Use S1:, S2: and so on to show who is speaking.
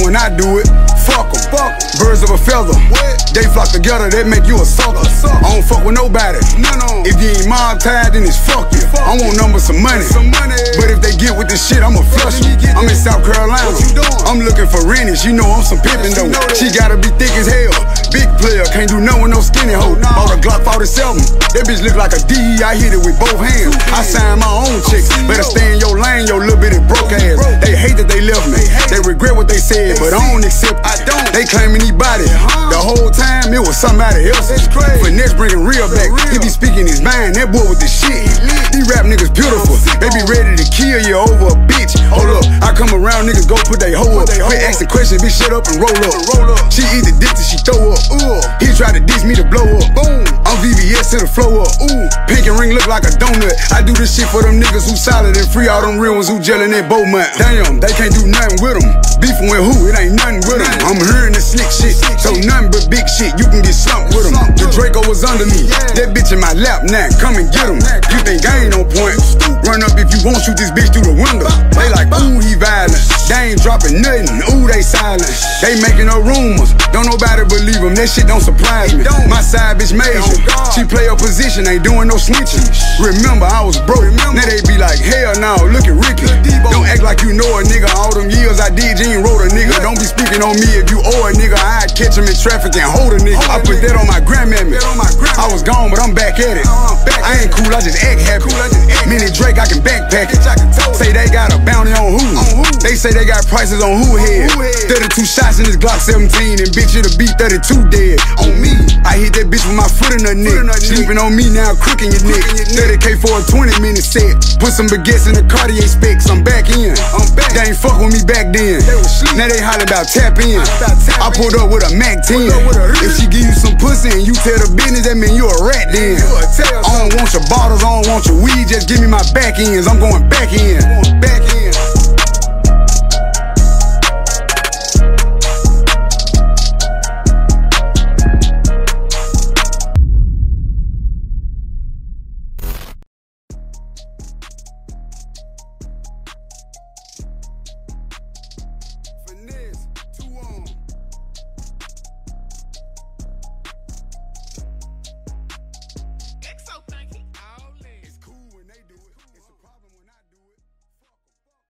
S1: when I do it. Fuck 'em, birds of a feather. They flock together, they make you a sucker. I don't fuck with nobody. If you ain't mob tied, then it's fuck you. I want numbers, some money. But if they get with this shit, I'ma flush them. I'm in South Carolina. I'm looking for Rennie. She know I'm some pimpin' though. She gotta be thick as hell. Big player, can't do nothing with no skinny hoe. Bought a Glock 47. That bitch look like a DE. I hit it with both hands. I signed my own chicks. Better stay in your lane, your little bitty broke ass. They hate that they left me. They regret what they said, but I don't accept it. They claiming he body. The whole time it was somebody else. Finesse bringing real back. He be speaking his mind. That boy with the shit. These rap niggas beautiful. They be ready to kill you over a bitch. Hold up, I come around, niggas go put they hoe up. Quit asking questions, bitch, shut up and roll up. She eat the dick till she throw up. He tried to diss me to blow up. Boom, I'm VVS to the flow up. Pink and ring look like a donut. I do this shit for them niggas who solid and free all them real ones who gelling in Beaumont. Damn, they can't do nothing with them. Beefing with who? It ain't nothing with them. I'm hearing the slick shit, so nothing but big shit. You can get slumped with them. The Draco was under me. That bitch in my lap now. Come and get him. You think I ain't on point? Run up if you want, shoot this bitch through the window. They like, ooh, he violent. They ain't dropping nothing. Ooh, they silent. They making no rumors. Don't nobody believe them. That shit don't surprise me. My side bitch major. She play her position, ain't doing no snitching. Remember, I was broke. Now they be like, hell no, look at Ricky. Don't act like you know a nigga. All them years I did, you ain't wrote a nigga. Don't be speaking on me if you owe a nigga. I'd catch him in traffic and hold a nigga. I put that on my grandmammy. I was gone, but I'm back at it. I ain't cool, I just act happy. Mini Drake, I can backpack it. Say they got a bounty on who? They say they got prices on who head. 32 shots in this Glock 17, and bitch, it'll be 32 dead. On me, I hit that bitch with my foot in her neck. Sleeping on me now, crooking your neck. 30K for a 20-minute set. Put some baguettes in the Cartier specs. I'm back in. They ain't fuck with me back then. Now they holler about tap in. I pulled up with a Mac 10. If she give you some pussy and you tell the business, that mean you a rat then. I don't want your bottles, I don't want your weed. Just give me my back ends. I'm going back in.